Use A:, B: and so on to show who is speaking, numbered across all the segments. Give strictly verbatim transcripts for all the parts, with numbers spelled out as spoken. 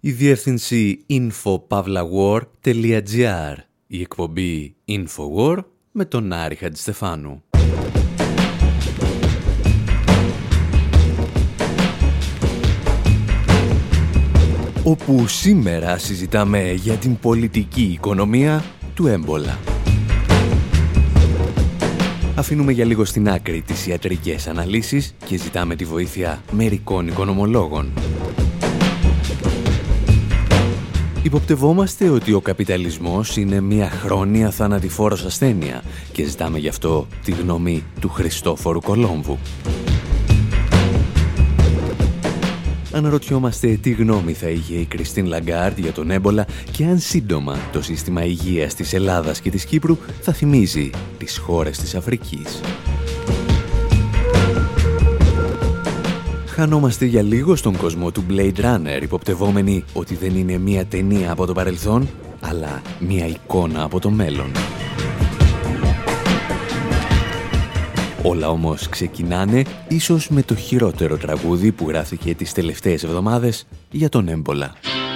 A: Η διεύθυνση info pavla war τελεία gr. Η εκπομπή InfoWar με τον Άρη Χατζηστεφάνου. Όπου σήμερα συζητάμε για την πολιτική οικονομία του έμπολα. Αφήνουμε για λίγο στην άκρη τις ιατρικές αναλύσεις και ζητάμε τη βοήθεια μερικών οικονομολόγων. Υποπτευόμαστε ότι ο καπιταλισμός είναι μια χρόνια θανατηφόρος ασθένεια και ζητάμε γι' αυτό τη γνώμη του Χριστόφορου Κολόμβου. Αναρωτιόμαστε τι γνώμη θα είχε η Κριστίν Λαγκάρντ για τον έμπολα και αν σύντομα το σύστημα υγείας της Ελλάδας και της Κύπρου θα θυμίζει τις χώρες της Αφρικής. Χανόμαστε για λίγο στον κόσμο του Blade Runner, υποπτευόμενοι ότι δεν είναι μία ταινία από το παρελθόν, αλλά μία εικόνα από το μέλλον. Όλα όμως ξεκινάνε ίσως με το χειρότερο τραγούδι που γράφτηκε τις τελευταίες εβδομάδες για τον έμπολα.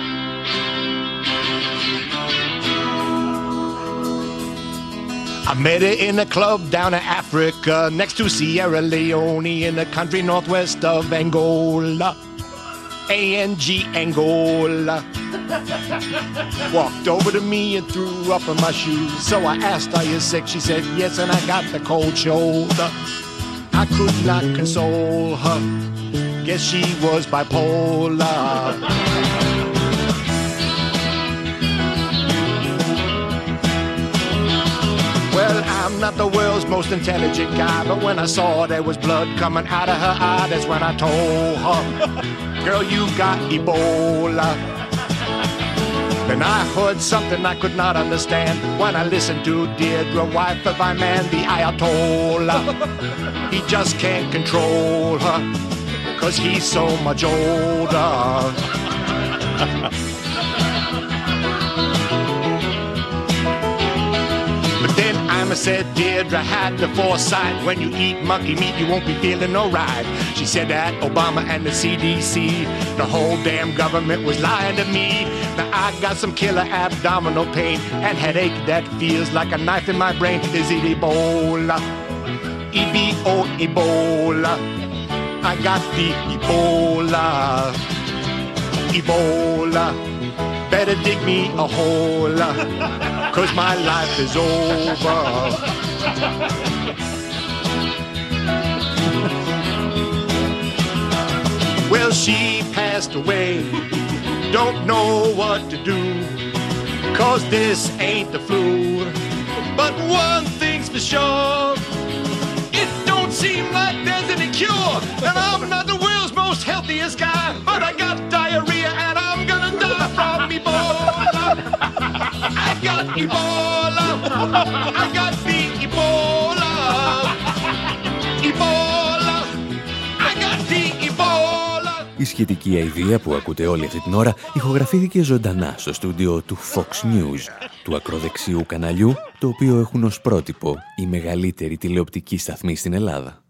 B: I met her in a club down in Africa, next to Sierra Leone, in the country northwest of Angola. A N G Angola. Walked over to me and threw up in my shoes. So I asked, are you sick? She said, yes, and I got the cold shoulder. I could not console her. Guess she was bipolar. Well, I'm not the world's most intelligent guy, but when I saw there was blood coming out of her eye, that's when I told her, girl, you got Ebola. Then I heard something I could not understand when I listened to Deirdre, wife of my man, the Ayatollah. He just can't control her, 'cause he's so much older. Emma said Deirdre had the foresight. When you eat monkey meat, you won't be feeling no right. She said that Obama and the C D C, the whole damn government was lying to me. Now I got some killer abdominal pain and headache that feels like a knife in my brain. Is it Ebola? E B O Ebola. I got the Ebola. Ebola. Better dig me a hole, 'cause my life is over. Well, she passed away, don't know what to do, 'cause this ain't the flu. But one thing's for sure, it don't seem like there's any cure. And I'm not the world's most healthiest guy, but I got diarrhea and I'm gonna die from Ebola. I got Ebola. I got the Ebola. Ebola. I got the Ebola.
A: Η σχετική αηδία που ακούτε όλη αυτή την ώρα ηχογραφήθηκε ζωντανά στο στούντιο του Fox News, του ακροδεξιού καναλιού, το οποίο έχουν ως πρότυπο η μεγαλύτερη τηλεοπτική σταθμή στην Ελλάδα.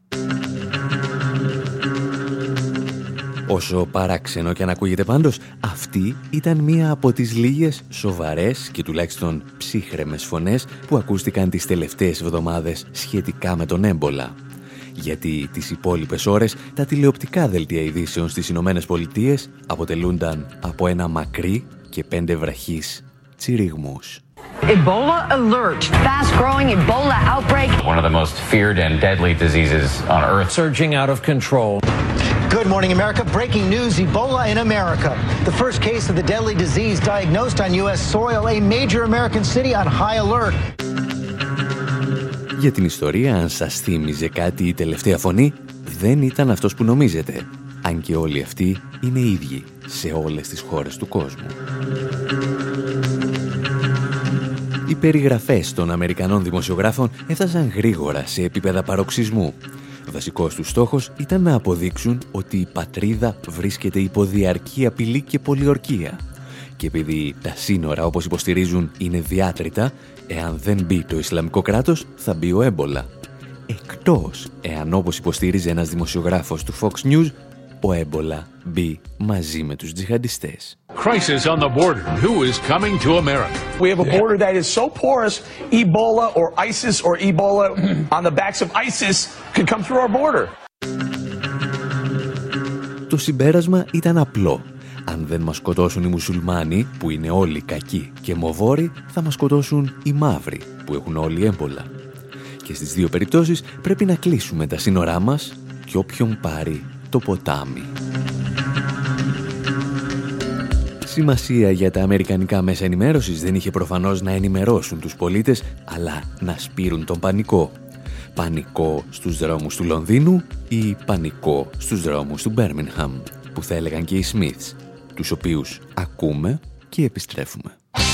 A: Όσο παράξενο και αν ακούγεται πάντως, αυτή ήταν μία από τις λίγες σοβαρές και τουλάχιστον ψύχρεμες φωνές που ακούστηκαν τις τελευταίες εβδομάδες σχετικά με τον έμπολα. Γιατί τις υπόλοιπες ώρες τα τηλεοπτικά δελτία ειδήσεων στις Ηνωμένες Πολιτείες αποτελούνταν από ένα μακρύ και πέντε βραχείς τσιρίγμους.
C: Ebola alert. Fast-growing Ebola outbreak.
D: One of the most feared and deadly diseases on earth.
E: Surging out of control.
F: Good morning, America. Breaking news, Ebola in America. The first case of the deadly disease diagnosed on U S soil. A major American city on high alert.
A: Για την ιστορία, αν σας θύμιζε κάτι η τελευταία φωνή, δεν ήταν αυτός που νομίζετε. Αν και όλοι αυτοί είναι ίδιοι σε όλες τις χώρες του κόσμου. Οι περιγραφές των Αμερικανών δημοσιογράφων έφτασαν γρήγορα σε επίπεδα παροξισμού. Βασικός τους στόχος ήταν να αποδείξουν ότι η πατρίδα βρίσκεται υπό διαρκή απειλή και πολιορκία. Και επειδή τα σύνορα, όπως υποστηρίζουν, είναι διάτρητα, εάν δεν μπει το Ισλαμικό κράτος, θα μπει ο έμπολα. Εκτός εάν, όπως υποστήριζε ένας δημοσιογράφος του Fox News, ο έμπολα μπει μαζί με τους τζιχαντιστές.
E: Crisis on the border. Who is coming to America?
G: We have a border that is so porous, Ebola or ISIS or Ebola on the backs of ISIS could come through our border.
A: Το συμπέρασμα ήταν απλό. Αν δεν μας σκοτώσουν οι μουσουλμάνοι, που είναι όλοι κακοί και μοβόροι, θα μας σκοτώσουν οι μαύροι, που έχουν όλοι έμπολα. Και στις δύο περιπτώσεις πρέπει να κλείσουμε τα σύνορά μας και όποιον πάρει το ποτάμι. Σημασία για τα αμερικανικά μέσα ενημέρωσης δεν είχε προφανώς να ενημερώσουν τους πολίτες, αλλά να σπείρουν τον πανικό. Πανικό στους δρόμους του Λονδίνου ή πανικό στους δρόμους του Μπέρμινγχαμ, που θα έλεγαν και οι Smiths, τους οποίους ακούμε και επιστρέφουμε.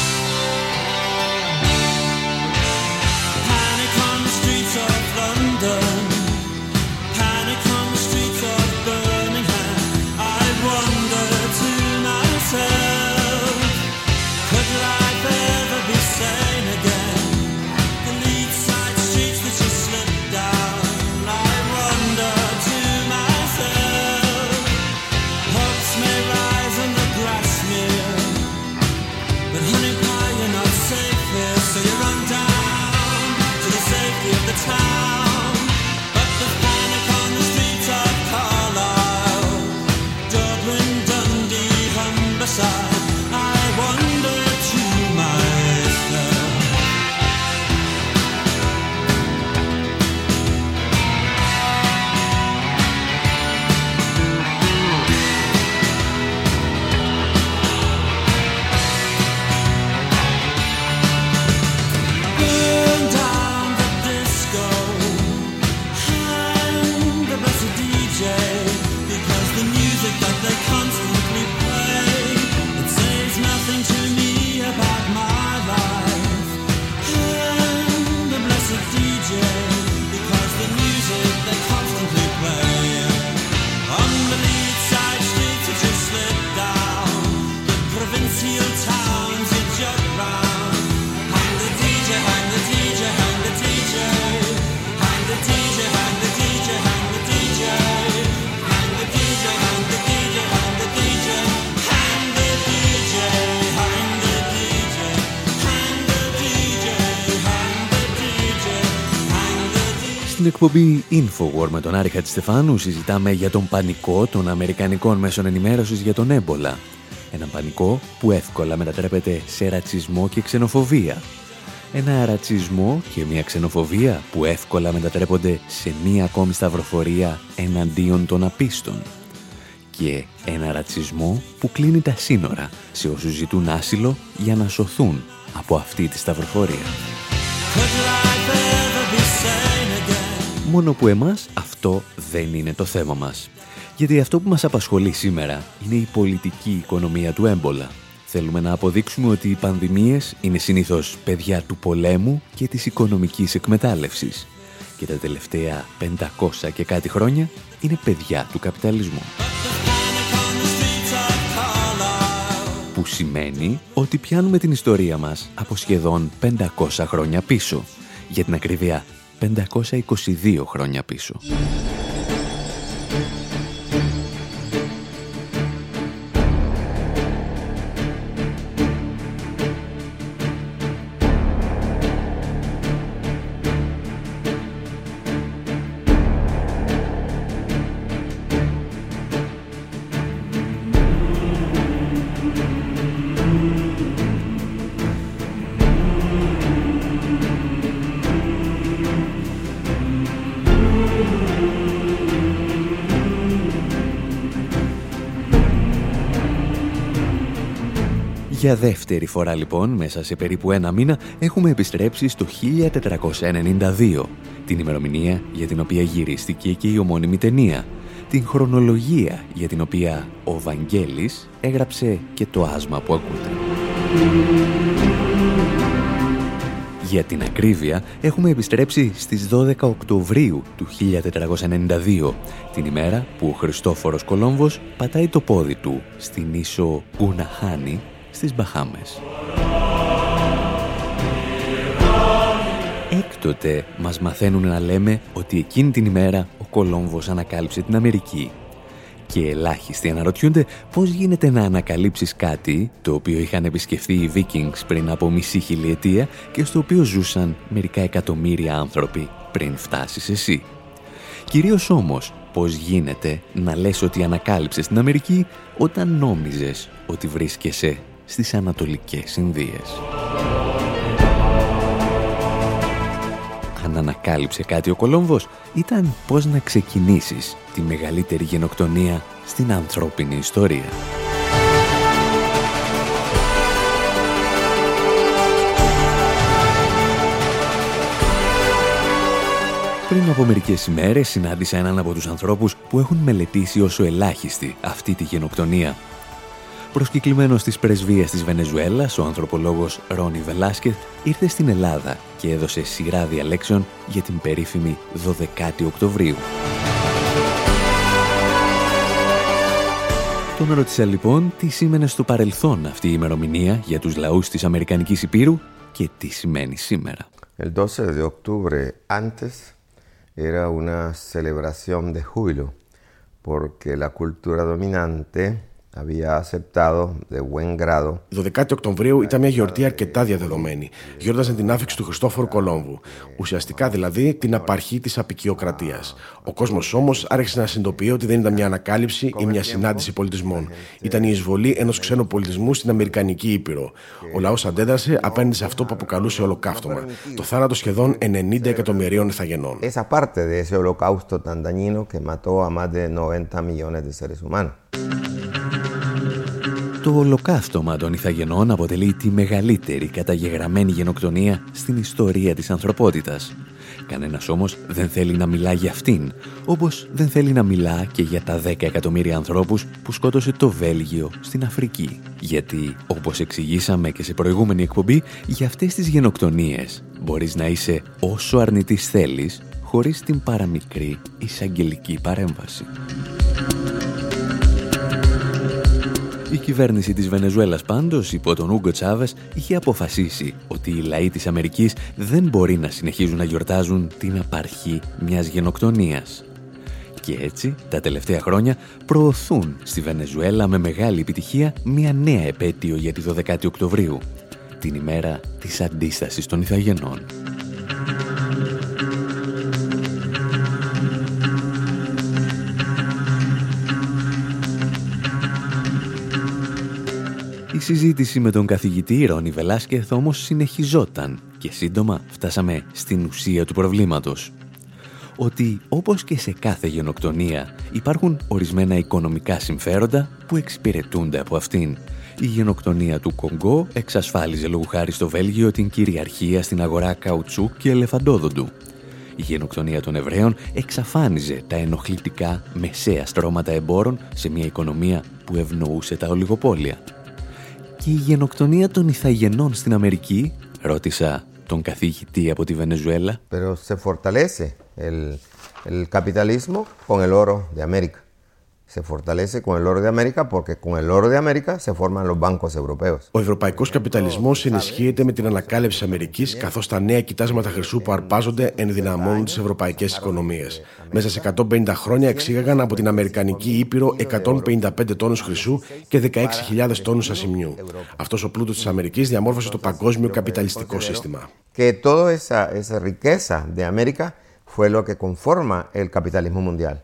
A: Στην εκπομπή Infowar με τον Άρη Χατζηστεφάνου συζητάμε για τον πανικό των αμερικανικών μέσων ενημέρωσης για τον έμπολα. Έναν πανικό που εύκολα μετατρέπεται σε ρατσισμό και ξενοφοβία. Ένα ρατσισμό και μια ξενοφοβία που εύκολα μετατρέπονται σε μια ακόμη σταυροφορία εναντίον των απίστων. Και ένα ρατσισμό που κλείνει τα σύνορα σε όσους ζητούν άσυλο για να σωθούν από αυτή τη σταυροφορία. Μόνο που εμάς αυτό δεν είναι το θέμα μας. Γιατί αυτό που μας απασχολεί σήμερα είναι η πολιτική οικονομία του έμπολα. Θέλουμε να αποδείξουμε ότι οι πανδημίες είναι συνήθως παιδιά του πολέμου και της οικονομικής εκμετάλλευσης. Και τα τελευταία πεντακόσια και κάτι χρόνια είναι παιδιά του καπιταλισμού. Που σημαίνει ότι πιάνουμε την ιστορία μας από σχεδόν πεντακόσια χρόνια πίσω. Για την ακρίβεια πεντακόσια είκοσι δύο χρόνια πίσω. Για δεύτερη φορά λοιπόν, μέσα σε περίπου ένα μήνα, έχουμε επιστρέψει στο χίλια τετρακόσια ενενήντα δύο, την ημερομηνία για την οποία γυρίστηκε και η ομώνυμη ταινία, την χρονολογία για την οποία ο Βαγγέλης έγραψε και το άσμα που ακούτε. Για την ακρίβεια, έχουμε επιστρέψει στις δώδεκα Οκτωβρίου του χίλια τετρακόσια ενενήντα δύο, την ημέρα που ο Χριστόφορος Κολόμβος πατάει το πόδι του στην ίσο Γκουναχάνη στις Μπαχάμες. Έκτοτε μας μαθαίνουν να λέμε ότι εκείνη την ημέρα ο Κολόμβος ανακάλυψε την Αμερική. Και ελάχιστοι αναρωτιούνται πώς γίνεται να ανακαλύψεις κάτι το οποίο είχαν επισκεφθεί οι Vikings πριν από μισή χιλιετία και στο οποίο ζούσαν μερικά εκατομμύρια άνθρωποι πριν φτάσεις εσύ. Κυρίως όμως, πώς γίνεται να λες ότι ανακάλυψες την Αμερική όταν νόμιζες ότι βρίσκεσαι στις Ανατολικές Ινδίες. Αν ανακάλυψε κάτι ο Κολόμβος, ήταν πώς να ξεκινήσεις τη μεγαλύτερη γενοκτονία στην ανθρώπινη ιστορία. Πριν από μερικές ημέρες συνάντησα έναν από τους ανθρώπους που έχουν μελετήσει όσο ελάχιστη αυτή τη γενοκτονία. Προσκεκλημένος της πρεσβείας της Βενεζουέλας, ο ανθρωπολόγος Ρόνι Βελάσκεθ ήρθε στην Ελλάδα και έδωσε σειρά διαλέξεων για την περίφημη δωδεκάτη Οκτωβρίου. Τον ρώτησα λοιπόν τι σήμαινε στο παρελθόν αυτή η ημερομηνία για τους λαούς της Αμερικανικής Υπήρου και τι σημαίνει σήμερα.
H: El doce de octubre antes era una celebración de júbilo porque la cultura dominante había aceptado de buen grado.
I: Η δωδεκάτη Οκτωβρίου ήταν μια γιορτή αρκετά διαδεδομένη. Γιόρταζαν την άφιξη του Χριστόφορου Κολόμβου. Ουσιαστικά δηλαδή την απαρχή της αποικιοκρατίας. Ο κόσμος όμως άρχισε να συνειδητοποιεί ότι δεν ήταν μια ανακάλυψη ή μια συνάντηση πολιτισμών. Ήταν η εισβολή ενός ξένου πολιτισμού στην Αμερικανική Ήπειρο. Ο λαός αντέδρασε απέναντι σε αυτό που αποκαλούσε ολοκαύτωμα. Το θάνατο σχεδόν ενενήντα εκατομμυρίων Ιθαγενών.
H: Esa parte de ese holocausto tan dañino que mató a más de noventa millones de seres humanos.
A: Το ολοκαύτωμα των Ιθαγενών αποτελεί τη μεγαλύτερη καταγεγραμμένη γενοκτονία στην ιστορία της ανθρωπότητας. Κανένας όμως δεν θέλει να μιλά για αυτήν, όπως δεν θέλει να μιλά και για τα δέκα εκατομμύρια ανθρώπους που σκότωσε το Βέλγιο στην Αφρική. Γιατί, όπως εξηγήσαμε και σε προηγούμενη εκπομπή, για αυτές τις γενοκτονίες μπορείς να είσαι όσο αρνητής θέλεις, χωρίς την παραμικρή εισαγγελική παρέμβαση. Η κυβέρνηση της Βενεζουέλας πάντως, υπό τον Ούγκο Τσάβες, είχε αποφασίσει ότι οι λαοί της Αμερικής δεν μπορεί να συνεχίζουν να γιορτάζουν την απαρχή μιας γενοκτονίας. Και έτσι, τα τελευταία χρόνια, προωθούν στη Βενεζουέλα με μεγάλη επιτυχία μια νέα επέτειο για τη δωδεκάτη Οκτωβρίου, την ημέρα της αντίστασης των Ιθαγενών. Η συζήτηση με τον καθηγητή Ρόνι Βελάσκεθ όμως συνεχιζόταν και σύντομα φτάσαμε στην ουσία του προβλήματος. Ότι όπως και σε κάθε γενοκτονία υπάρχουν ορισμένα οικονομικά συμφέροντα που εξυπηρετούνται από αυτήν. Η γενοκτονία του Κονγκό εξασφάλιζε λόγου χάρη στο Βέλγιο την κυριαρχία στην αγορά καουτσού και ελεφαντόδοντου. Η γενοκτονία των Εβραίων εξαφάνιζε τα ενοχλητικά μεσαία στρώματα εμπόρων σε μια οικονομία που ευνοούσε τα ολιγοπόλια. Και η γενοκτονία των Ιθαγενών στην Αμερική, ρώτησα τον καθηγητή από τη Βενεζουέλα.
H: Pero se fortalece el, el capitalismo con el oro de América. Se fortalece con el oro de América porque con el oro de América se forman los bancos europeos.
I: Ο ευρωπαϊκός καπιταλισμός ενισχύεται με την ανακάλυψη της Αμερικής, καθώς τα νέα κοιτάσματα χρυσού που αρπάζονται ενδυναμώνουν τις ευρωπαϊκές οικονομίες. Μέσα σε εκατόν πενήντα χρόνια εξήγαγαν από την Αμερικανική Ήπειρο εκατόν πενήντα πέντε τόνους χρυσού και δεκαέξι χιλιάδες τόνους ασημιού. Αυτός ο πλούτος της Αμερικής διαμόρφωσε το παγκόσμιο καπιταλιστικό σύστημα.
H: Que toda esa, esa riqueza de América fue lo que conforma el capitalismo mundial.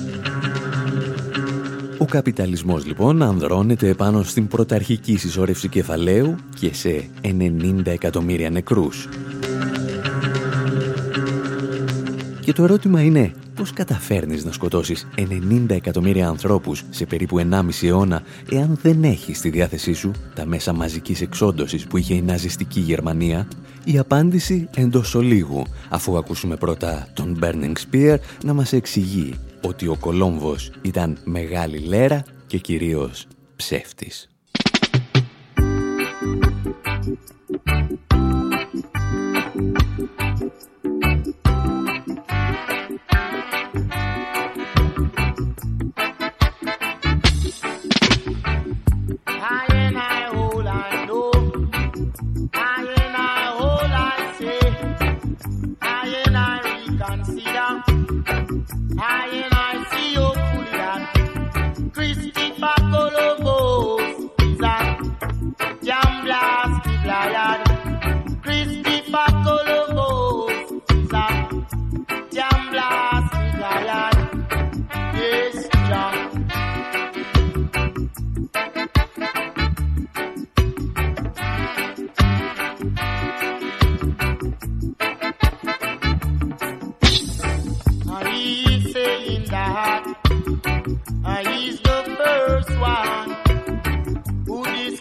A: Ο καπιταλισμός λοιπόν ανδρώνεται επάνω στην πρωταρχική συσσόρευση κεφαλαίου και σε ενενήντα εκατομμύρια νεκρούς. Και το ερώτημα είναι πώς καταφέρνεις να σκοτώσεις ενενήντα εκατομμύρια ανθρώπους σε περίπου ενάμιση αιώνα εάν δεν έχεις στη διάθεσή σου τα μέσα μαζικής εξόντωσης που είχε η ναζιστική Γερμανία. Η απάντηση εντός ολίγου, αφού ακούσουμε πρώτα τον Burning Spear να μας εξηγεί ότι ο Κολόμβος ήταν μεγάλη λέρα και κυρίως ψεύτης.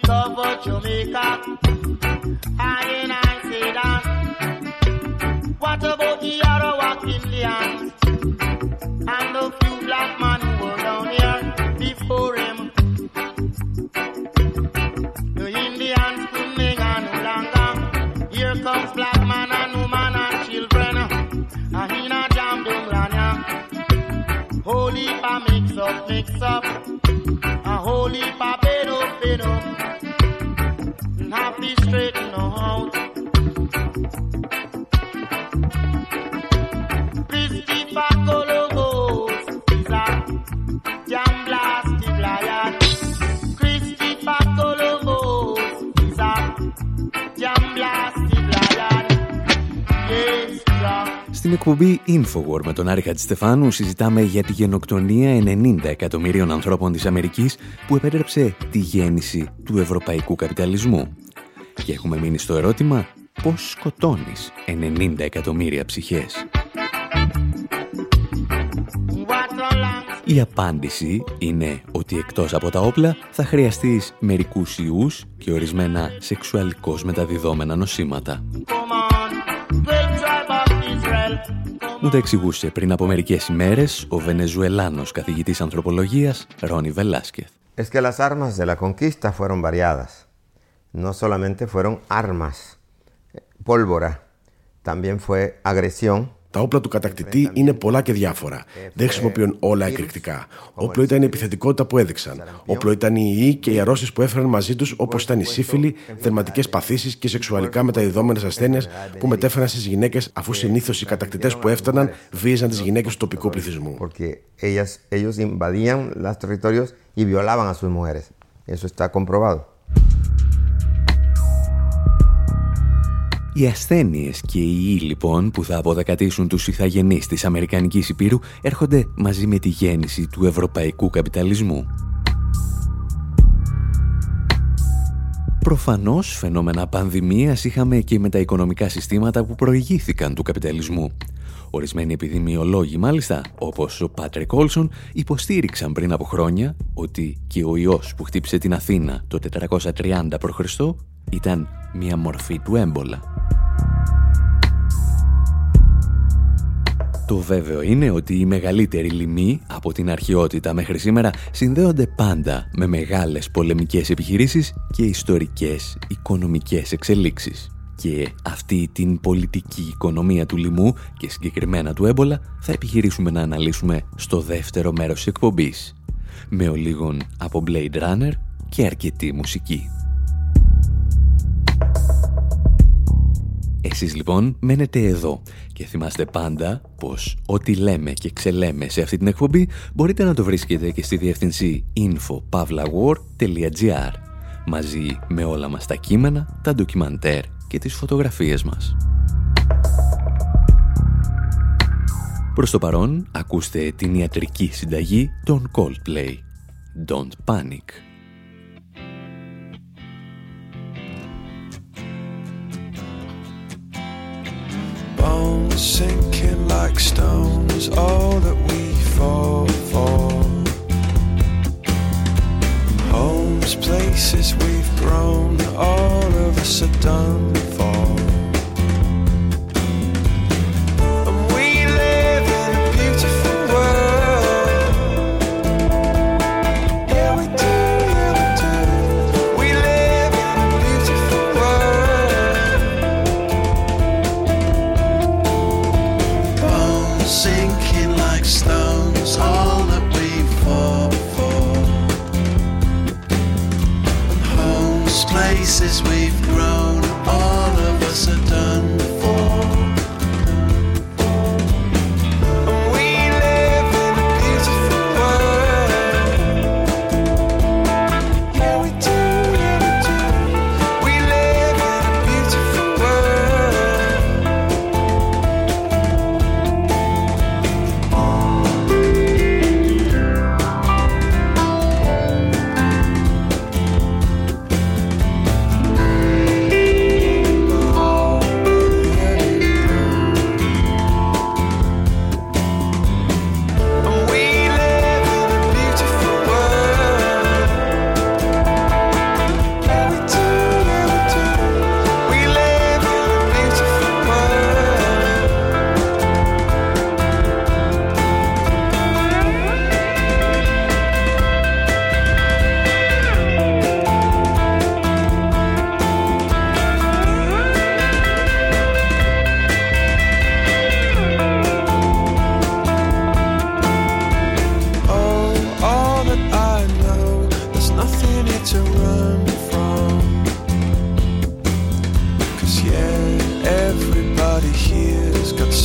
J: discover Jamaica. I and I say that. What about the Arawak Indians and the few black men who were down here before him? The Indians couldn't hang no longer. Here comes black man and woman and children. And he not jam them lanya. Holy pa mix up, mix up. A holy pa bed up, bed up. Happy straighten out. Christopher Columbus is a jam blasted lion. Christopher Columbus is a jam blasted lion. Yes, John.
A: Στην εκπομπή Infowar με τον Άρη Χατζηστεφάνου συζητάμε για τη γενοκτονία ενενήντα εκατομμυρίων ανθρώπων της Αμερικής που επέτρεψε τη γέννηση του ευρωπαϊκού καπιταλισμού. Και έχουμε μείνει στο ερώτημα πώς σκοτώνεις ενενήντα εκατομμύρια ψυχές. Η απάντηση είναι ότι εκτός από τα όπλα θα χρειαστείς μερικούς ιούς και ορισμένα σεξουαλικώς μεταδιδόμενα νοσήματα. Μου τα εξηγούσε πριν από μερικές ημέρες ο Βενεζουελάνος καθηγητής ανθρωπολογίας Ρόνι Βελάσκεθ.
H: Es que las armas de la conquista fueron variadas. No solamente fueron armas, pólvora, también fue agresión.
I: Τα όπλα του κατακτητή είναι πολλά και διάφορα. Δεν χρησιμοποιούν όλα εκρηκτικά. Όπλο ήταν η επιθετικότητα που έδειξαν. Όπλο ήταν οι ιοί και οι αρρώστιες που έφεραν μαζί τους, όπως ήταν η σύφυλλη, δερματικές παθήσεις και σεξουαλικά μεταδιδόμενες ασθένειες που μετέφεραν στις γυναίκες, αφού συνήθως οι κατακτητές που έφταναν βίαζαν τις γυναίκες του τοπικού πληθυσμού.
H: Ellos invadían los territorios y violaban a sus mujeres. Eso está comprobado.
A: Οι ασθένειες και οι ιοί λοιπόν που θα αποδεκατήσουν τους ηθαγενείς της Αμερικανικής Υπήρου έρχονται μαζί με τη γέννηση του ευρωπαϊκού καπιταλισμού. Προφανώς φαινόμενα πανδημίας είχαμε και με τα οικονομικά συστήματα που προηγήθηκαν του καπιταλισμού. Ορισμένοι επιδημιολόγοι μάλιστα, όπως ο Πάτρικ Όλσον, υποστήριξαν πριν από χρόνια ότι και ο ιός που χτύπησε την Αθήνα το τετρακόσια τριάντα προ Χριστού ήταν μια μορφή του έμπολα. Το βέβαιο είναι ότι οι μεγαλύτεροι λοιμοί από την αρχαιότητα μέχρι σήμερα συνδέονται πάντα με μεγάλες πολεμικές επιχειρήσεις και ιστορικές οικονομικές εξελίξεις. Και αυτή την πολιτική οικονομία του λοιμού και συγκεκριμένα του έμπολα θα επιχειρήσουμε να αναλύσουμε στο δεύτερο μέρος της εκπομπής, με ολίγων από Blade Runner και αρκετή μουσική. Εσείς λοιπόν μένετε εδώ και θυμάστε πάντα πως ό,τι λέμε και ξελέμε σε αυτή την εκπομπή μπορείτε να το βρίσκετε και στη διεύθυνση info pavla war dot gr μαζί με όλα μας τα κείμενα, τα ντοκιμαντέρ και τις φωτογραφίες μας. Προς το παρόν ακούστε την ιατρική συνταγή των Coldplay. Don't panic.
K: Sinking like stones, all that we fall for. Homes, places we've grown, all of us are done for. And we live in a beautiful world. Yeah, we do, yeah, we do. We live in a beautiful world. Sinking like stones, all that we fall for. And homes, places we've grown, all of us are done for. And we live in a beautiful world. Yeah, we do, yeah, we do. We live in a beautiful world.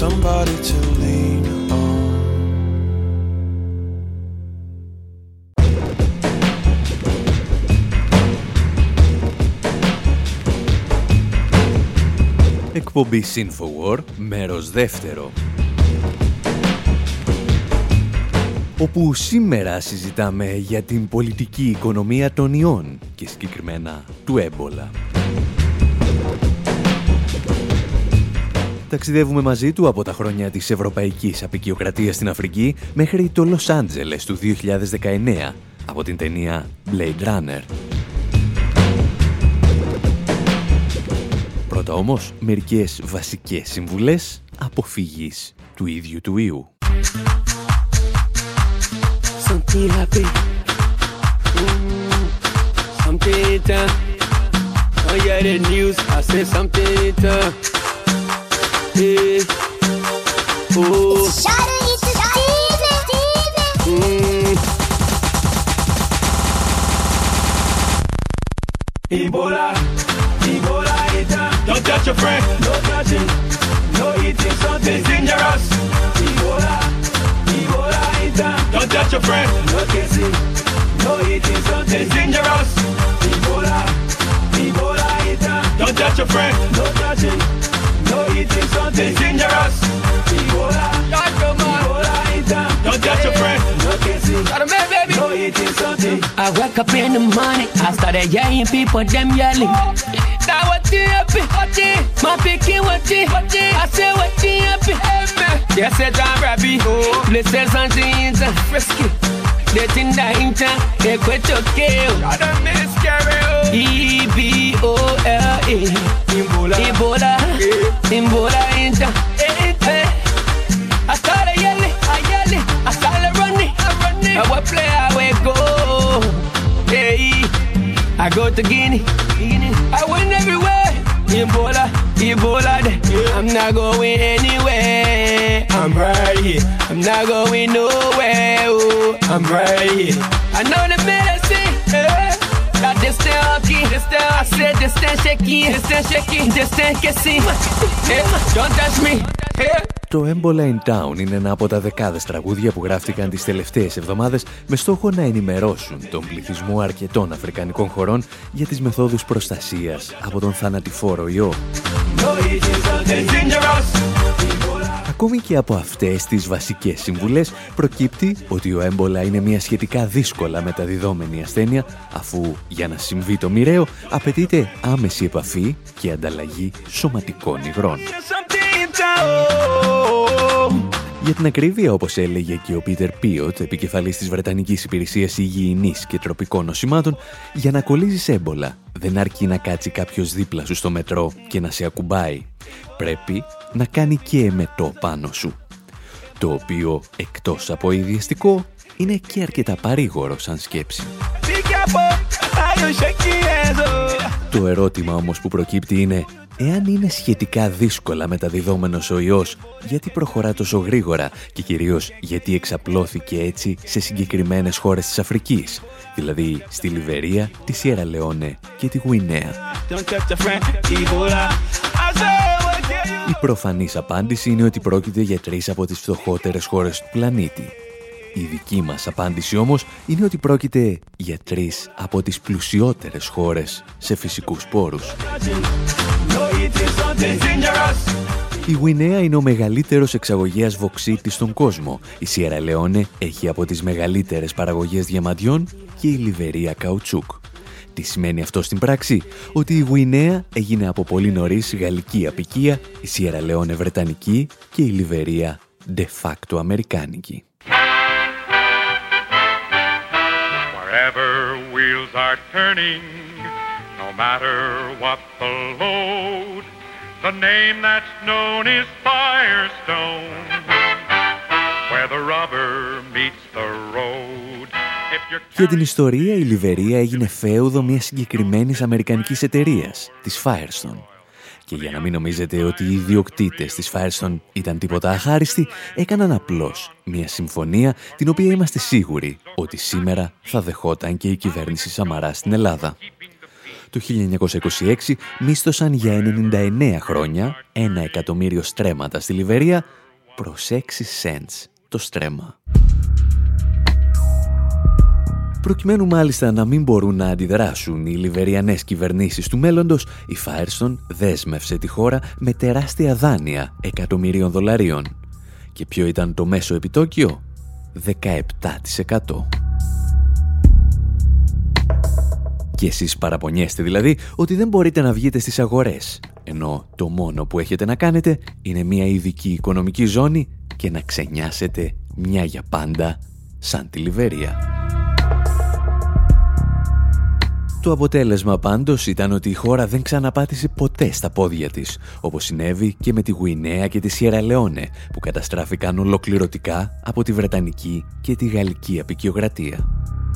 K: somebody to lean on.
A: Εκπομπή Infowar, μέρος δεύτερο. Όπου σήμερα συζητάμε για την πολιτική οικονομία των ιών και συγκεκριμένα του έμπολα. Ταξιδεύουμε μαζί του από τα χρόνια της ευρωπαϊκής αποικιοκρατίας στην Αφρική μέχρι το Λος Άντζελες του δύο χιλιάδες δεκαεννέα από την ταινία Blade Runner. Πρώτα όμως, μερικές βασικές συμβουλές αποφυγής του ίδιου του ιού.
L: Something happy. Mm, something uh, oh yeah, the news. I said something uh, yeah. Oh. It's Shada, it's Steven, Steven. Mm. Ebola, Ebola, it's uh, don't touch your friend, no touching, no eating something dangerous. Ebola. Don't touch your friend. No kissing, no eating something dangerous. Ebola, Ebola, don't touch your friend. No touching, no eating something dangerous. Ebola, Ebola, don't touch your friend. No kissing, no eating something. I wake up in the morning, I started yelling, people them yelling. Now what you happy? What you? My picking what you? What you? I say what you happy? Yes, it's a rabbi. Blessed something frisky. The thing that in town, they quit your kill. I don't miscarry. E B O L A. Ebola. Ebola. Ebola in town. I started yelling, I yelling, I started running, I running. I will play, I will go. Hey, I go to Guinea. I went everywhere. Ebola, Ebola, I'm not going anywhere. I'm right here. I'm not going nowhere. Oh, I'm right here. I know the medicine. Eh? That this stand hockey. This stand, I said this stand shaky. This stand shaky. This stand kissing. Eh? Don't touch me. Eh?
A: Το Ebola in Town είναι ένα από τα δεκάδες τραγούδια που γράφτηκαν τις τελευταίες εβδομάδες με στόχο να ενημερώσουν τον πληθυσμό αρκετών αφρικανικών χωρών για τις μεθόδους προστασίας από τον θανατηφόρο ιό. Ακόμη και από αυτές τις βασικές συμβουλές προκύπτει ότι ο έμπολα είναι μια σχετικά δύσκολα μεταδιδόμενη ασθένεια, αφού για να συμβεί το μοιραίο απαιτείται άμεση επαφή και ανταλλαγή σωματικών υγρών. Για την ακρίβεια, όπως έλεγε και ο Πίτερ Πίοτ, επικεφαλής της Βρετανικής Υπηρεσίας Υγιεινής και Τροπικών Νοσημάτων, για να κολλήσεις έμπολα δεν αρκεί να κάτσει κάποιος δίπλα σου στο μετρό και να σε ακουμπάει. Πρέπει να κάνει και εμετό πάνω σου. Το οποίο, εκτός από ιδιαιστικό, είναι και αρκετά παρήγορο σαν σκέψη. Το ερώτημα όμως που προκύπτει είναι, εάν είναι σχετικά δύσκολα μεταδιδόμενος ο ιός, γιατί προχωρά τόσο γρήγορα και κυρίως γιατί εξαπλώθηκε έτσι σε συγκεκριμένες χώρες της Αφρικής, δηλαδή στη Λιβερία, τη Σιέρα Λεόνε και τη Γουινέα. Η προφανής απάντηση είναι ότι πρόκειται για τρεις από τις φτωχότερες χώρες του πλανήτη. Η δική μας απάντηση όμως είναι ότι πρόκειται για τρεις από τις πλουσιότερες χώρες σε φυσικούς πόρους. Η Γουινέα είναι ο μεγαλύτερος εξαγωγέας βωξίτη στον κόσμο. Η Σιέρα Λεόνε έχει από τις μεγαλύτερες παραγωγές διαμαντιών και η Λιβερία καουτσούκ. Τι σημαίνει αυτό στην πράξη? Ότι η Γουινέα έγινε από πολύ νωρίς γαλλική αποικία, η Σιέρα Λεόνε βρετανική και η Λιβερία de facto αμερικάνικη.
M: Wherever wheels are turning, no matter what the load, the name that's known is Firestone. Where the rubber meets the road.
A: Για την ιστορία, η Λιβερία έγινε φέουδο μιας συγκεκριμένης αμερικανικής εταιρείας, της Firestone. Και για να μην νομίζετε ότι οι ιδιοκτήτες της Firestone ήταν τίποτα αχάριστοι, έκαναν απλώς μια συμφωνία την οποία είμαστε σίγουροι ότι σήμερα θα δεχόταν και η κυβέρνηση Σαμαρά στην Ελλάδα. το χίλια εννιακόσια είκοσι έξι μίσθωσαν για ενενήντα εννέα χρόνια ένα εκατομμύριο στρέμματα στη Λιβερία προς έξι σέντς το στρέμμα. Προκειμένου μάλιστα να μην μπορούν να αντιδράσουν οι λιβεριανές κυβερνήσεις του μέλλοντος, η Firestone δέσμευσε τη χώρα με τεράστια δάνεια εκατομμυρίων δολαρίων. Και ποιο ήταν το μέσο επιτόκιο? δεκαεπτά τοις εκατό. Και εσείς παραπονιέστε δηλαδή ότι δεν μπορείτε να βγείτε στις αγορές, ενώ το μόνο που έχετε να κάνετε είναι μια ειδική οικονομική ζώνη και να ξενιάσετε μια για πάντα σαν τη Λιβερία. Το αποτέλεσμα πάντως ήταν ότι η χώρα δεν ξαναπάτησε ποτέ στα πόδια της, όπως συνέβη και με τη Γουινέα και τη Σιέρα Λεόνε, που καταστράφηκαν ολοκληρωτικά από τη Βρετανική και τη Γαλλική αποικιοκρατία.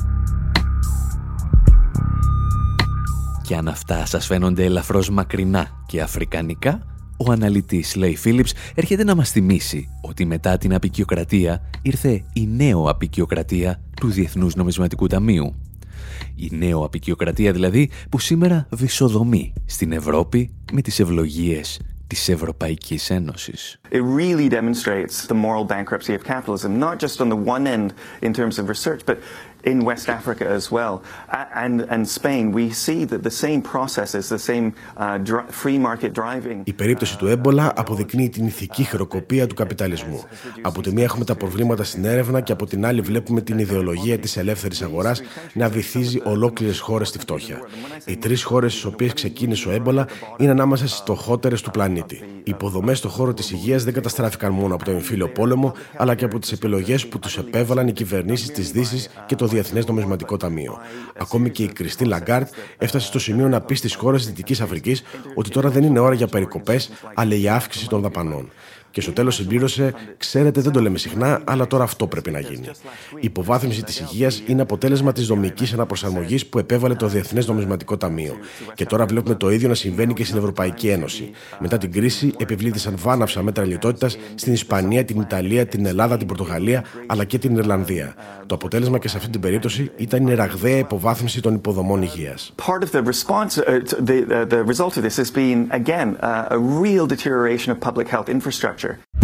A: Και αν αυτά σας φαίνονται ελαφρώς μακρινά και αφρικανικά, ο αναλυτής Λέι Φίλιπς έρχεται να μας θυμίσει ότι μετά την αποικιοκρατία ήρθε η νέο αποικιοκρατία του Διεθνούς Νομισματικού Ταμείου. Η νέο αποικιοκρατία δηλαδή που σήμερα βυσοδομεί στην Ευρώπη με τις ευλογίες της Ευρωπαϊκής Ένωσης.
N: It really demonstrates the moral bankruptcy of capitalism, not just on the one end in terms of research, but in West Africa as well. And, and Spain, we see that the same processes, the same uh, free market driving.
I: Η περίπτωση του έμπολα αποδεικνύει την ηθική χρεοκοπία του καπιταλισμού. Από τη μία έχουμε τα προβλήματα στην έρευνα και από την άλλη βλέπουμε την ιδεολογία της ελεύθερης αγοράς να βυθίζει ολόκληρες χώρες στη φτώχεια. Οι τρεις χώρες στις οποίες ξεκίνησε ο έμπολα είναι ανάμεσα στις φτωχότερες του πλανήτη. Οι υποδομές στον χώρο της υγείας δεν καταστράφηκαν μόνο από τον εμφύλιο πόλεμο, αλλά και από τις επιλογές που τους επέβαλαν οι κυβερνήσεις της Δύσης και το Διεθνές Νομισματικό Ταμείο. Ακόμη και η Κριστίν Λαγκάρτ έφτασε στο σημείο να πει στις χώρες της Δυτικής Αφρικής ότι τώρα δεν είναι ώρα για περικοπές, αλλά για αύξηση των δαπανών. Και στο τέλος συμπλήρωσε, ξέρετε δεν το λέμε συχνά, αλλά τώρα αυτό πρέπει να γίνει. Η υποβάθμιση της υγείας είναι αποτέλεσμα της δομικής αναπροσαρμογής που επέβαλε το Διεθνές Νομισματικό Ταμείο. Και τώρα βλέπουμε το ίδιο να συμβαίνει και στην Ευρωπαϊκή Ένωση. Μετά την κρίση επιβλήθησαν βάναυσα μέτρα λιτότητας στην Ισπανία, την Ιταλία, την Ελλάδα, την Πορτογαλία, αλλά και την Ιρλανδία. Το αποτέλεσμα και σε αυτή την περίπτωση ήταν η ραγδαία υποβάθμιση των υποδομών υγείας.
N: Part of the response, uh, the, uh, the result of this has been again uh, a real deterioration of public health infrastructure.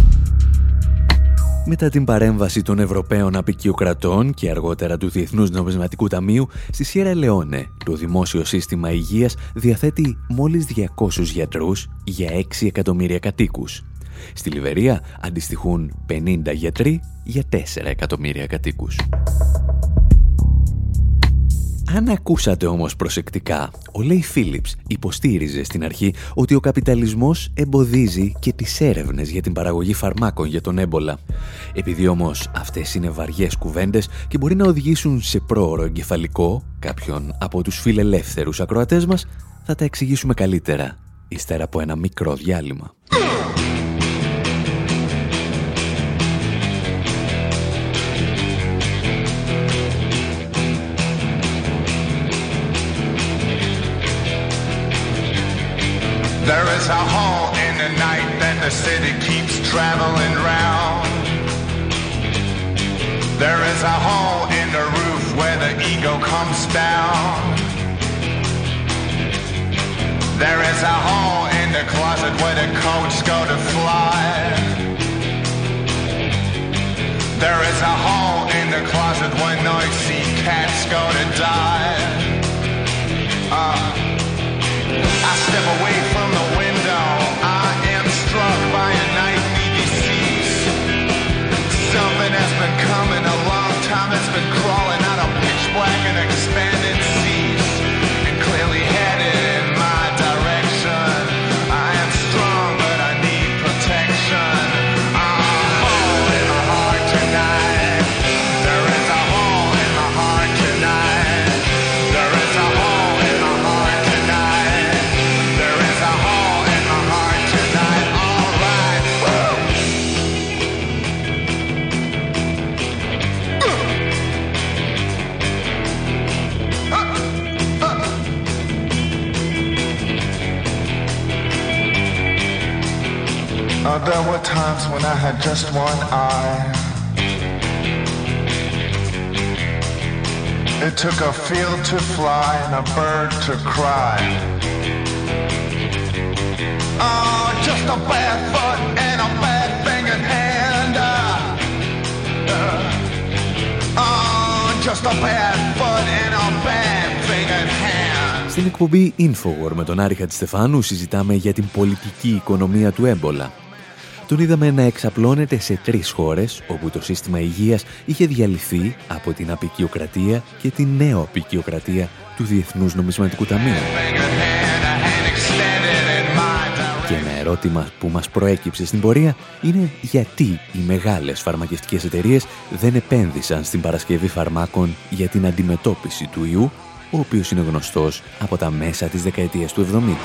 A: Μετά την παρέμβαση των Ευρωπαίων αποικιοκρατών και αργότερα του Διεθνούς Νομισματικού Ταμείου, στη Σιέρα Λεόνε το δημόσιο σύστημα υγείας διαθέτει μόλις διακόσιους γιατρούς για έξι εκατομμύρια κατοίκους. Στη Λιβερία αντιστοιχούν πενήντα γιατροί για τέσσερα εκατομμύρια κατοίκους. Αν ακούσατε όμως προσεκτικά, ο Λέι Φίλιπς υποστήριζε στην αρχή ότι ο καπιταλισμός εμποδίζει και τις έρευνες για την παραγωγή φαρμάκων για τον έμπολα. Επειδή όμως αυτές είναι βαριές κουβέντες και μπορεί να οδηγήσουν σε πρόωρο εγκεφαλικό κάποιον από τους φιλελεύθερους ακροατές μας, θα τα εξηγήσουμε καλύτερα ύστερα από ένα μικρό διάλειμμα.
O: There is a hole in the night that the city keeps traveling round. There is a hole in the roof where the ego comes down. There is a hole in the closet where the coats go to fly. There is a hole in the closet where noisy cats go to die. Uh, I step away from the window. I am struck by a night deceased. Something has been coming a long time. It's been crawling out of pitch black and expanding seas, and clearly headed in my direction. I am strong, but I need protection. I'm a hole in my heart tonight. There is a hole in my heart tonight. There is a hole in my heart tonight. There is a hole in my heart tonight. All right. Woo! Uh, there were times when I had just one eye, It took a field to fly and a bird to cry. Oh, just a bad foot and a bad fingered hand. Uh, uh, oh, just a bad foot and a bad fingered hand.
A: Στην εκπομπή Infowar με τον Άρη Χατζηστεφάνου συζητάμε για την πολιτική οικονομία του έμπολα. Τον είδαμε να εξαπλώνεται σε τρεις χώρες όπου το σύστημα υγείας είχε διαλυθεί από την αποικιοκρατία και την νέο-αποικιοκρατία του Διεθνούς Νομισματικού Ταμείου. Και ένα ερώτημα που μας προέκυψε στην πορεία είναι γιατί οι μεγάλες φαρμακευτικές εταιρείες δεν επένδυσαν στην παρασκευή φαρμάκων για την αντιμετώπιση του ιού, ο οποίος είναι γνωστός από τα μέσα της δεκαετίας του εβδομήντα.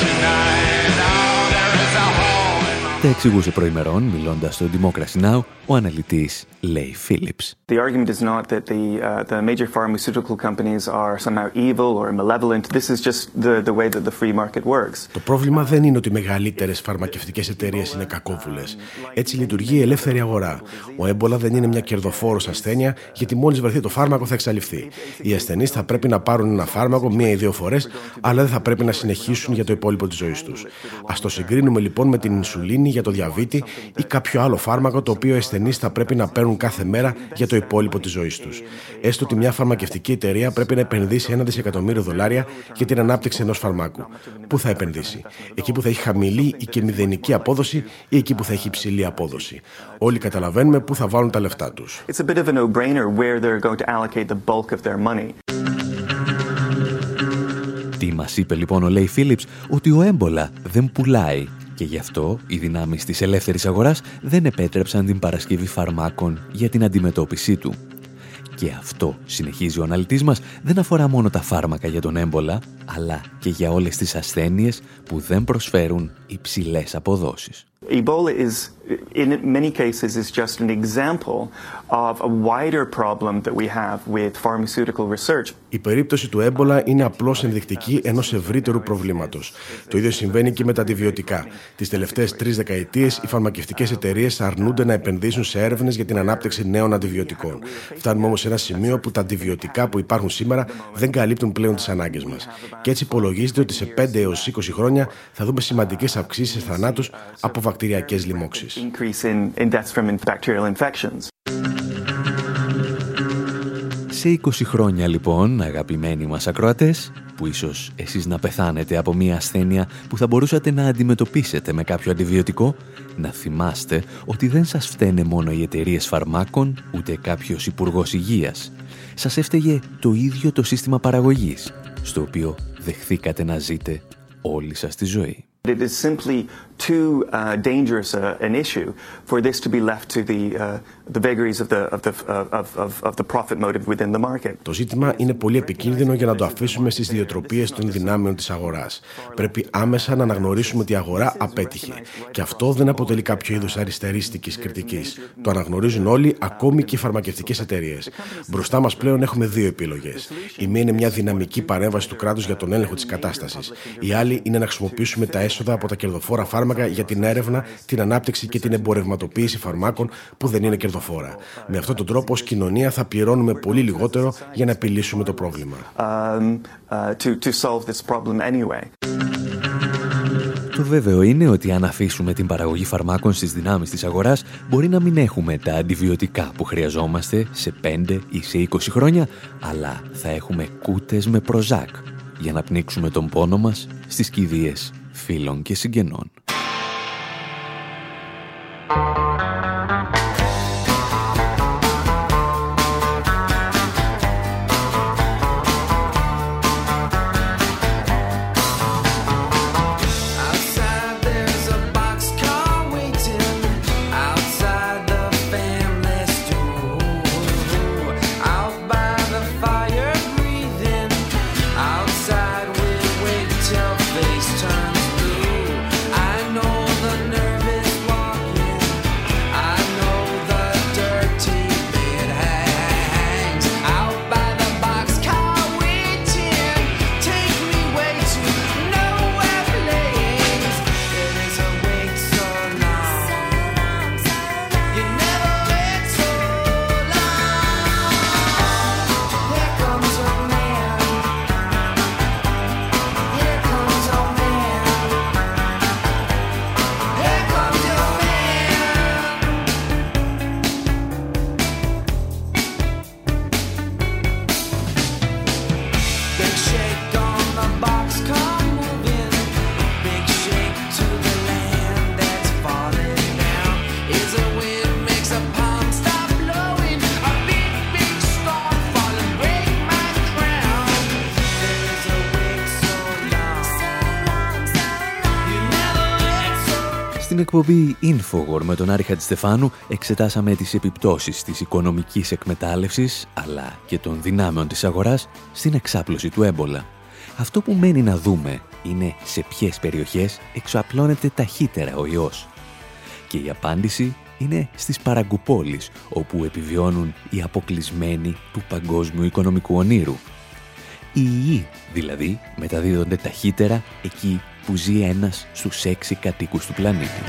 A: Τα εξηγούσε προημερών, μιλώντας στο Democracy Now!, ο αναλυτής Leigh Phillips.
N: The argument is not that the, uh, the major pharmaceutical companies are somehow evil or malevolent. This is just the, the way that the free market works.
I: Το πρόβλημα δεν είναι ότι οι μεγαλύτερες φαρμακευτικές εταιρείες είναι κακόβουλες. Έτσι λειτουργεί η ελεύθερη αγορά. Ο έμπολα δεν είναι μια κερδοφόρος ασθένεια, γιατί μόλις βρεθεί το φάρμακο θα εξαλειφθεί. Οι ασθενείς θα πρέπει να πάρουν ένα φάρμακο μία ή δύο φορές, αλλά δεν θα πρέπει να συνεχίσουν για το υπόλοιπο της ζωής τους. Ας το συγκρίνουμε λοιπόν με την ινσουλίνη για το διαβήτη ή κάποιο άλλο φάρμακο το οποίο οι ασθενείς θα πρέπει να παίρνουν κάθε μέρα για το υπόλοιπο της ζωής τους. Έστω ότι μια φαρμακευτική εταιρεία πρέπει να επενδύσει ένα δισεκατομμύριο δολάρια για την ανάπτυξη ενός φαρμάκου. Πού θα επενδύσει? Εκεί που θα έχει χαμηλή ή και μηδενική απόδοση ή εκεί που θα έχει υψηλή απόδοση? Όλοι καταλαβαίνουμε πού θα βάλουν τα λεφτά τους.
N: It's a bit of a no-brainer where they're going to allocate the bulk of their money.
A: Τι μας είπε λοιπόν ο Leigh Phillips? Ότι ο έμπολα δεν πουλάει και γι' αυτό οι δυνάμεις της ελεύθερης αγοράς δεν επέτρεψαν την παρασκευή φαρμάκων για την αντιμετώπιση του. Και αυτό, συνεχίζει ο αναλυτής μας, δεν αφορά μόνο τα φάρμακα για τον έμπολα, αλλά και για όλες τις ασθένειες που δεν προσφέρουν υψηλές αποδόσεις.
N: Ebola is, in many cases, is just an example of a wider problem that we have with pharmaceutical research.
I: Η περίπτωση του έμπολα είναι απλώς ενδεικτική ενός ευρύτερου προβλήματος. Το ίδιο συμβαίνει και με τα αντιβιωτικά. Τις τελευταίες τρεις δεκαετίες, οι φαρμακευτικές εταιρείες αρνούνται να επενδύσουν σε έρευνες για την ανάπτυξη νέων αντιβιωτικών. Φτάνουμε όμως σε ένα σημείο που τα αντιβιωτικά που υπάρχουν σήμερα δεν καλύπτουν πλέον τις ανάγκες μας. Και έτσι υπολογίζεται ότι σε πέντε έως είκοσι χρόνια θα δούμε σημαντικές αυξήσεις σε θανάτους από βακτηριακές λοιμώξεις.
A: Σε είκοσι χρόνια λοιπόν, αγαπημένοι μας ακροατές, που ίσως εσείς να πεθάνετε από μια ασθένεια που θα μπορούσατε να αντιμετωπίσετε με κάποιο αντιβιωτικό, να θυμάστε ότι δεν σας φταίνε μόνο οι εταιρείες φαρμάκων, ούτε κάποιος υπουργός υγείας. Σας έφταιγε το ίδιο το σύστημα παραγωγής, στο οποίο δεχθήκατε να ζείτε όλη σας τη ζωή.
N: It is simply too uh, dangerous uh, an issue for this to be left to the uh, the vagaries of the of the of of of the profit motive within the market.
I: Το ζήτημα είναι πολύ επικίνδυνο για να το αφήσουμε στις ιδιοτροπίες των δυνάμεων της αγοράς. Πρέπει άμεσα να αναγνωρίσουμε ότι η αγορά απέτυχε. Και αυτό δεν αποτελεί κάποιο είδους αριστερίστικης κριτικής. Το αναγνωρίζουν όλοι, ακόμη και οι φαρμακευτικές εταιρείες. Μπροστά μας πλέον έχουμε δύο επιλογές. Η μία είναι μια δυναμική παρέμβαση του κράτους για τον έλεγχο της κατάστασης. Η άλλη είναι να χρησιμοποιήσουμε τα έσοδα από τα κερδοφόρα φάρμακα για την έρευνα, την ανάπτυξη και την εμπορευματοποίηση φαρμάκων που δεν είναι κερδοφόρα. Με αυτόν τον τρόπο, ως κοινωνία, θα πληρώνουμε πολύ λιγότερο για να επιλύσουμε το πρόβλημα.
N: Um, uh, to, to solve this problem anyway.
A: Το βέβαιο είναι ότι αν αφήσουμε την παραγωγή φαρμάκων στις δυνάμεις της αγοράς, μπορεί να μην έχουμε τα αντιβιωτικά που χρειαζόμαστε σε πέντε ή σε είκοσι χρόνια, αλλά θα έχουμε κούτες με προζάκ για να πνίξουμε τον πόνο μας στις κηδείες φίλων και συγγενών.
K: I
A: Στην εκπομπή Infowar με τον Άρη Χατζηστεφάνου εξετάσαμε τις επιπτώσεις της οικονομικής εκμετάλλευσης αλλά και των δυνάμεων της αγοράς στην εξάπλωση του έμπολα. Αυτό που μένει να δούμε είναι σε ποιες περιοχές εξαπλώνεται ταχύτερα ο ιός. Και η απάντηση είναι στις παραγκουπόλεις, όπου επιβιώνουν οι αποκλεισμένοι του παγκόσμιου οικονομικού ονείρου. Οι ιοί, δηλαδή, μεταδίδονται ταχύτερα εκεί που ζει ένας στους έξι κατοίκους του πλανήτη.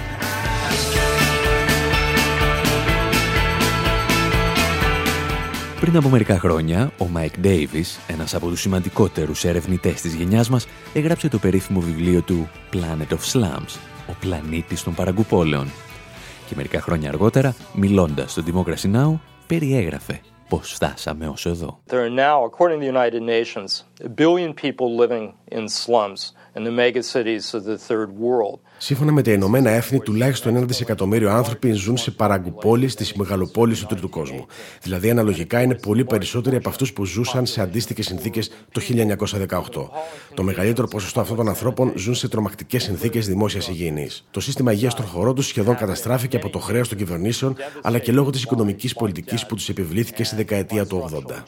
A: Πριν από μερικά χρόνια, ο Μάικ Ντέιβις, ένας από τους σημαντικότερους ερευνητές της γενιάς μας, έγραψε το περίφημο βιβλίο του «Planet of Slums», ο πλανήτης των παραγκουπόλεων. Και μερικά χρόνια αργότερα, μιλώντας στο Democracy Now!, περιέγραφε πώς φτάσαμε ως εδώ.
P: There are now, according to the United Nations, a billion people living in slums in the megacities of the third world.
I: Σύμφωνα με τα Ηνωμένα Έθνη, τουλάχιστον ένα δισεκατομμύριο άνθρωποι ζουν σε παραγκουπόλεις στις μεγαλοπόλεις του τρίτου κόσμου. Δηλαδή, αναλογικά είναι πολύ περισσότεροι από αυτούς που ζούσαν σε αντίστοιχες συνθήκες το χίλια εννιακόσια δεκαοκτώ. Το μεγαλύτερο ποσοστό αυτών των ανθρώπων ζουν σε τρομακτικές συνθήκες δημόσιας υγιεινής. Το σύστημα υγείας των χωρών τους σχεδόν καταστράφηκε από το χρέος των κυβερνήσεων, αλλά και λόγω της οικονομικής πολιτικής που τους επιβλήθηκε στη δεκαετία του ογδόντα.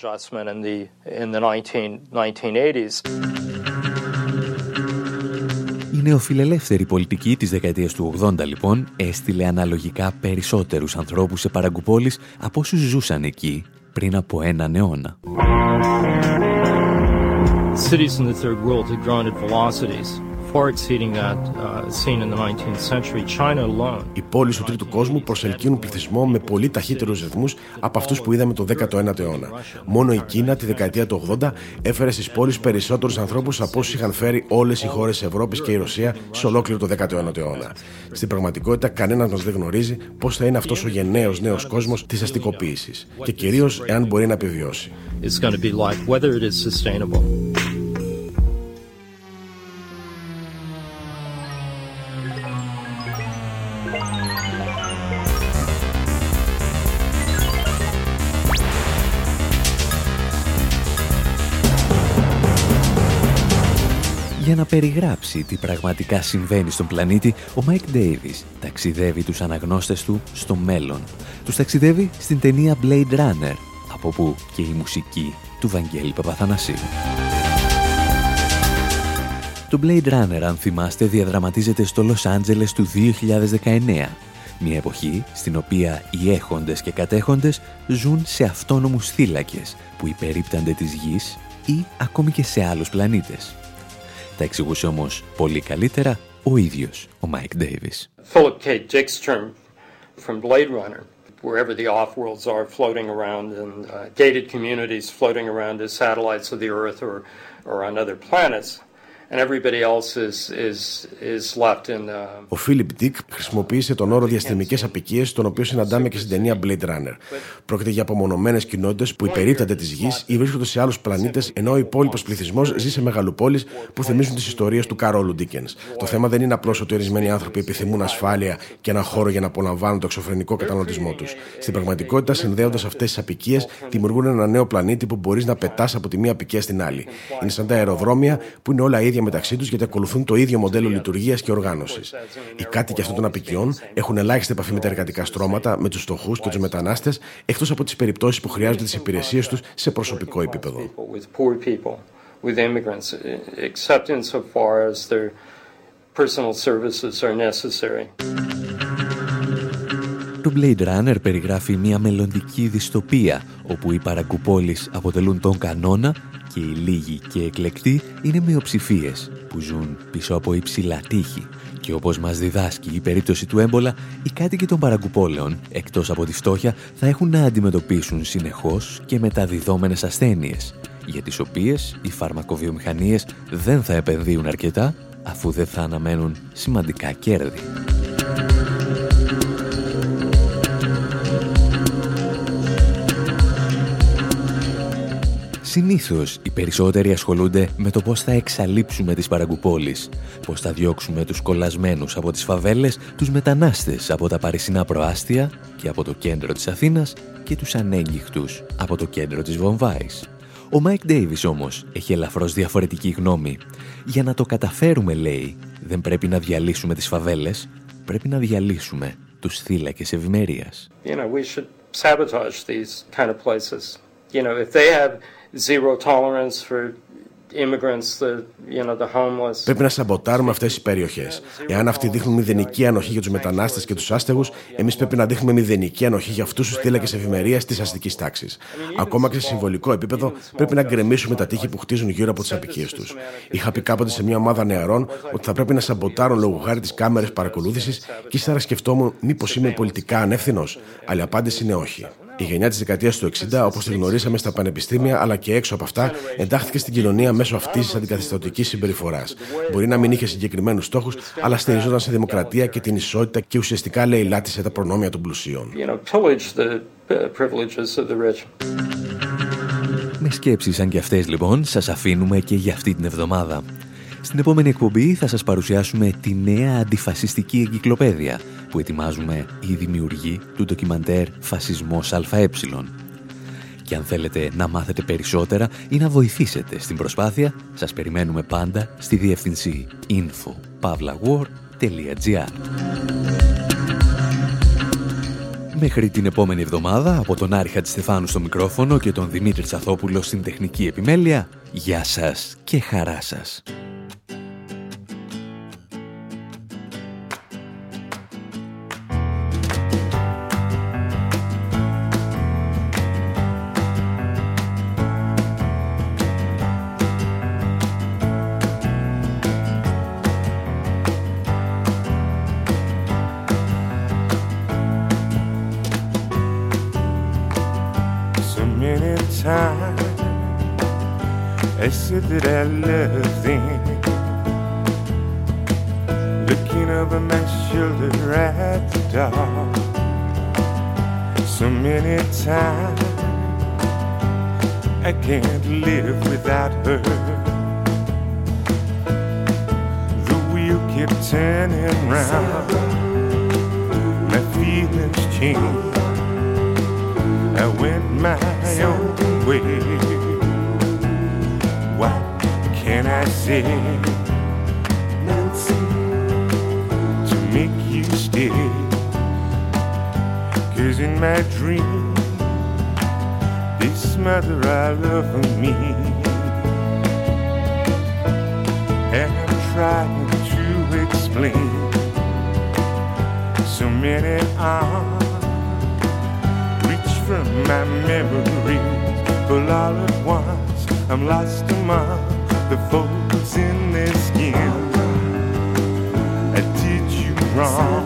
A: Η νεοφιλελεύθερη πολιτική της δεκαετίας του ογδόντα, λοιπόν, έστειλε αναλογικά περισσότερους ανθρώπους σε παραγκουπόλεις από όσους ζούσαν εκεί πριν από έναν αιώνα.
P: Cities in the third world had grown at velocities far exceeding that uh, seen in the nineteenth century. China alone.
I: Οι πόλεις του τρίτου κόσμου προσελκύουν πληθυσμό με πολύ ταχύτερους ρυθμούς από αυτούς που είδαμε το δέκατο ένατο αιώνα. Μόνο η Κίνα τη δεκαετία του ογδόντα έφερε στις πόλεις περισσότερους ανθρώπους από όσους είχαν φέρει όλες οι χώρες της Ευρώπης και η Ρωσία σε ολόκληρο το δέκατο ένατο αιώνα. Στην πραγματικότητα, κανένας μας δεν γνωρίζει πώς θα είναι αυτός ο γενναίος νέος κόσμος της αστικοποίησης και κυρίως εάν μπορεί να επιβιώσει.
P: It's going to be like whether it is sustainable.
A: Για να περιγράψει τι πραγματικά συμβαίνει στον πλανήτη, ο Μάικ Ντέιβις ταξιδεύει τους αναγνώστες του στο μέλλον. Τους ταξιδεύει στην ταινία Blade Runner, από που και η μουσική του Βαγγέλη Παπαθανασίου. Το Blade Runner, αν θυμάστε, διαδραματίζεται στο Λος Άντζελες του δύο χιλιάδες δεκαεννέα, μια εποχή στην οποία οι έχοντες και κατέχοντες ζουν σε αυτόνομους θύλακες που υπερίπτανται της γης ή ακόμη και σε άλλους πλανήτες. Τα εξηγούσε όμως πολύ καλύτερα ο ίδιος ο Μάικ Ντέιβις.
P: Philip K. Dick's from Blade Runner, wherever the off-worlds are floating around and uh, gated communities floating around as satellites of the Earth or, or on other planets. And everybody else is, is, is left in the...
I: Ο Φίλιπ Ντικ χρησιμοποίησε τον όρο διαστημικές αποικίες, τον οποίο συναντάμε και στην ταινία Blade Runner. Πρόκειται για απομονωμένες κοινότητες που υπερίπτανται της γης ή βρίσκονται σε άλλους πλανήτες, ενώ ο υπόλοιπος πληθυσμός ζει σε μεγαλοπόλεις που θυμίζουν τις ιστορίες του Καρόλου Ντίκενς. Το θέμα δεν είναι απλώς ότι ορισμένοι άνθρωποι επιθυμούν ασφάλεια και έναν χώρο για να απολαμβάνουν το εξωφρενικό καταναλωτισμό τους. Στην πραγματικότητα, συνδέοντας αυτές τις αποικίες, δημιουργούν ένα νέο πλανήτη που μπορείς να πετάς από τη μία αποικία στην άλλη. Είναι σαν τα αεροδρόμια που είναι όλα ίδια μεταξύ τους γιατί ακολουθούν το ίδιο μοντέλο λειτουργίας και οργάνωσης. Οι κάτοικοι αυτών των αποικιών έχουν ελάχιστη επαφή με τα εργατικά στρώματα, με τους φτωχούς και τους μετανάστες, εκτός από τις περιπτώσεις που χρειάζονται τις υπηρεσίες τους σε προσωπικό επίπεδο.
A: Το Blade Runner περιγράφει μια μελλοντική δυστοπία όπου οι παραγκουπόλεις αποτελούν τον κανόνα και οι λίγοι και εκλεκτοί είναι μειοψηφίες που ζουν πίσω από υψηλά τείχη. Και όπως μας διδάσκει η περίπτωση του έμπολα, οι κάτοικοι των παραγκουπόλεων, εκτός από τη φτώχεια, θα έχουν να αντιμετωπίσουν συνεχώς και μεταδιδόμενες ασθένειες, για τις οποίες οι φαρμακοβιομηχανίες δεν θα επενδύουν αρκετά, αφού δεν θα αναμένουν σημαντικά κέρδη. Συνήθως οι περισσότεροι ασχολούνται με το πώς θα εξαλείψουμε τις παραγκουπόλεις, πώς θα διώξουμε τους κολλασμένους από τις φαβέλες, τους μετανάστες από τα παρισινά προάστια και από το κέντρο της Αθήνας και τους ανέγγιχτους από το κέντρο της Βομβάης. Ο Μάικ Ντέιβις όμως έχει ελαφρώς διαφορετική γνώμη. Για να το καταφέρουμε, λέει, δεν πρέπει να διαλύσουμε τις φαβέλες, πρέπει να διαλύσουμε τους θύλακες ευημερίας.
P: You know, we should sabotage these kind of places. You know, if they have zero tolerance for immigrants, the, you know, the homeless.
I: Πρέπει να σαμποτάρουμε αυτές τις περιοχές. Εάν αυτοί δείχνουν μηδενική ανοχή για τους μετανάστες και τους άστεγους, εμείς πρέπει να δείχνουμε μηδενική ανοχή για αυτούς τους θύλακες ευημερίας της αστικής τάξης. Ακόμα και σε συμβολικό επίπεδο, πρέπει να γκρεμίσουμε τα τείχη που χτίζουν γύρω από τις απικίες τους. Είχα πει κάποτε σε μια ομάδα νεαρών ότι θα πρέπει να σαμποτάρουν λόγω χάρη τις κάμερες παρακολούθησης και ύστερα σκεφτόμουν μήπως είμαι πολιτικά ανεύθυνος. Αλλά η απάντηση είναι όχι. Η γενιά της δεκαετίας του εξήντα, όπως τη γνωρίσαμε στα πανεπιστήμια αλλά και έξω από αυτά, εντάχθηκε στην κοινωνία μέσω αυτής της αντικαθιστωτικής συμπεριφοράς. Μπορεί να μην είχε συγκεκριμένους στόχους, αλλά στηριζόταν σε δημοκρατία και την ισότητα και ουσιαστικά λαιλάτισε τα προνόμια των πλουσίων.
A: Με σκέψεις σαν και αυτές λοιπόν, σας αφήνουμε και για αυτή την εβδομάδα. Στην επόμενη εκπομπή θα σας παρουσιάσουμε τη νέα αντιφασιστική εγκυκλοπαίδεια που ετοιμάζουμε οι δημιουργοί του ντοκιμαντέρ «Φασισμός ΑΕ». Και αν θέλετε να μάθετε περισσότερα ή να βοηθήσετε στην προσπάθεια, σας περιμένουμε πάντα στη διεύθυνση info pavlawar τελεία gr. Μέχρι την επόμενη εβδομάδα, από τον Άρη Χατζηστεφάνου στο μικρόφωνο και τον Δημήτρη Τσαθόπουλο στην τεχνική επιμέλεια, γεια σας και χαρά σας.
K: I said that I love them, looking over my shoulder at the dark. So many times I can't live without her. The wheel kept turning round, my feelings changed. I went my own way. What can I say, Nancy, to make you stay? 'Cause in my dream, this mother I love of me, and I'm trying to explain. So many arms reach from my memories, but all at once I'm lost among the folds in their skin. I did you wrong,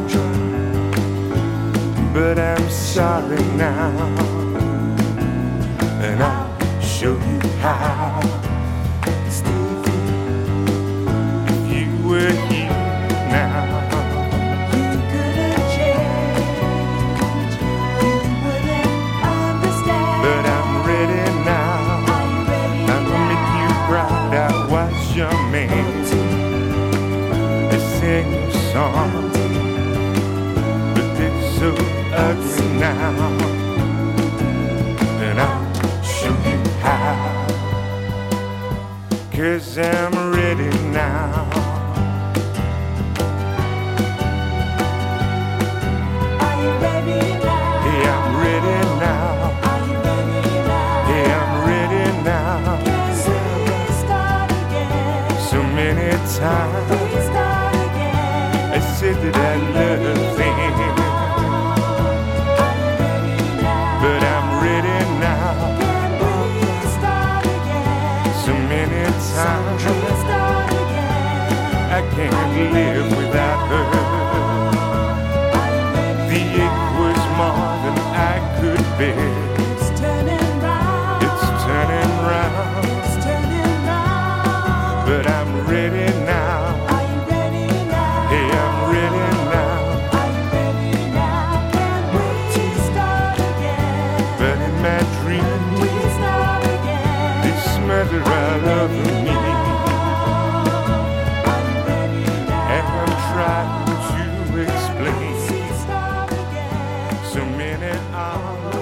K: but I'm sorry now, and I'll show you how. If you were here now, you couldn't change, you wouldn't understand. But I'm ready now. I was your man. I sang your song, but they're so ugly now, and I'll show you how. 'Cause I'm ready now. Are you ready now? Hey, I'm ready now. Are you ready now? Hey, I'm ready now. So many times I said that I love them, but I'm ready now. So many times I can't live without her. The ache was more than I could bear. It's turning round. It's turning round. But I'm ready now. Are you ready now? Hey, I'm ready now. Are you ready now? Can't wait to start again. But in my dream, we start again. This mother I love me. Are you ready now? And I'm trying to explain. So many hours.